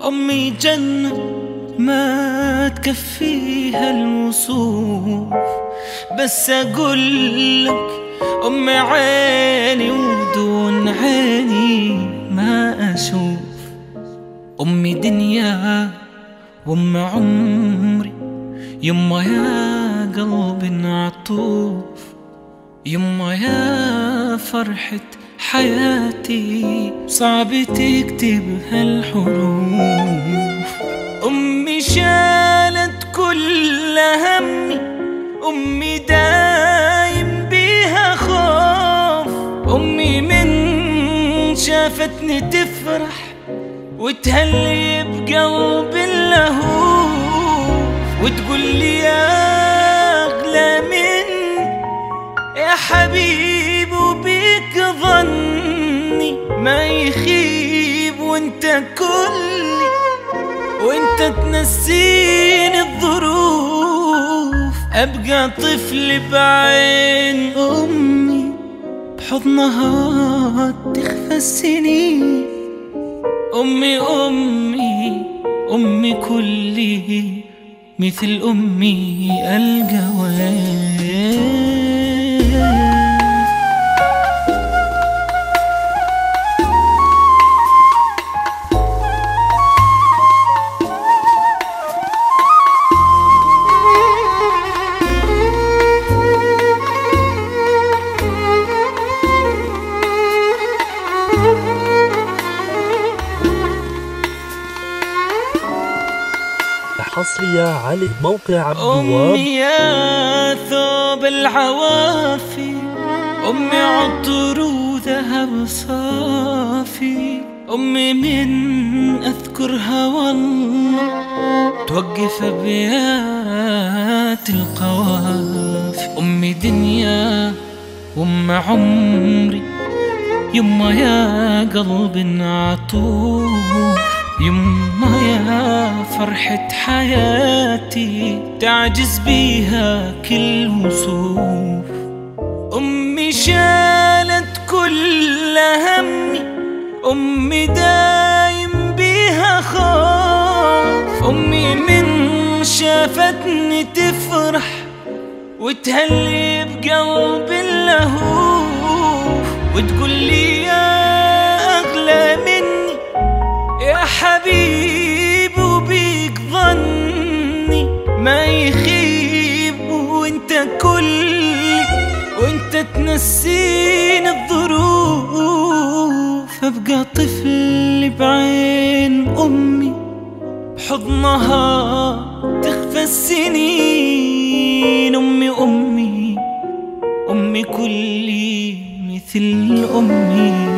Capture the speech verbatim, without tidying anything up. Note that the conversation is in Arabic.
أمي جنة ما تكفيها الوصوف، بس أقولك أمي عيني ودون عيني ما أشوف. أمي دنيا وأم عمري، يما يا قلب عطوف، يما يا فرحة حياتي صعب تكتب هالحروف. أمي شالت كل همي، أمي دايم بيها خوف. أمي من شافتني تفرح وتهلي بقلب اللهوف، وتقول لي يا أغلى مني يا حبيب وبيك ظني ما يخيب، وانت كلي وانت تنسيني الظروف. أبقى طفل بعين أمي بحضنها تخفى السنين. أمي أمي أمي كلي مثل أمي ألقى وين. حصرية على موقع عبد الوهاب. أمي يا ثوب العوافي، أمي عطر وذهب صافي. أمي من أذكرها والله توقف أبيات القوافي. أمي دنيا وأم عمري، يما يا قلب عطوف، يما يا فرحة حياتي تعجز بيها كل وصوف. أمي شالت كل همي، أمي دايم بيها خوف. أمي من شافتني تفرح وتهلي بقلب اللهوف، وتقول لي يا أغلى مني يا حبيب وبيك ظني ما يخيب، وانت كلي وانت تنسيني الظروف. أبقى طفل بعين أمي بحضنها تخفى السنين. أمي أمي أمي كلي مثل أمي